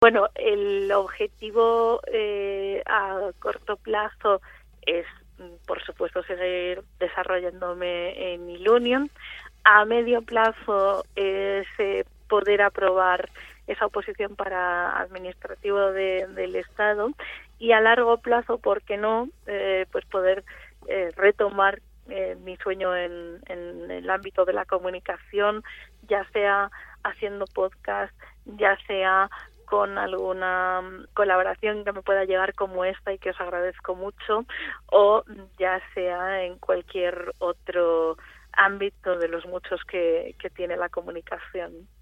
Bueno, el objetivo a corto plazo es, por supuesto, seguir desarrollándome en Ilunion. A medio plazo es poder aprobar esa oposición para administrativo del Estado, y a largo plazo, ¿por qué no?, pues poder retomar mi sueño en el ámbito de la comunicación, ya sea haciendo podcast, ya sea con alguna colaboración que me pueda llegar como esta y que os agradezco mucho, o ya sea en cualquier otro ámbito de los muchos que tiene la comunicación.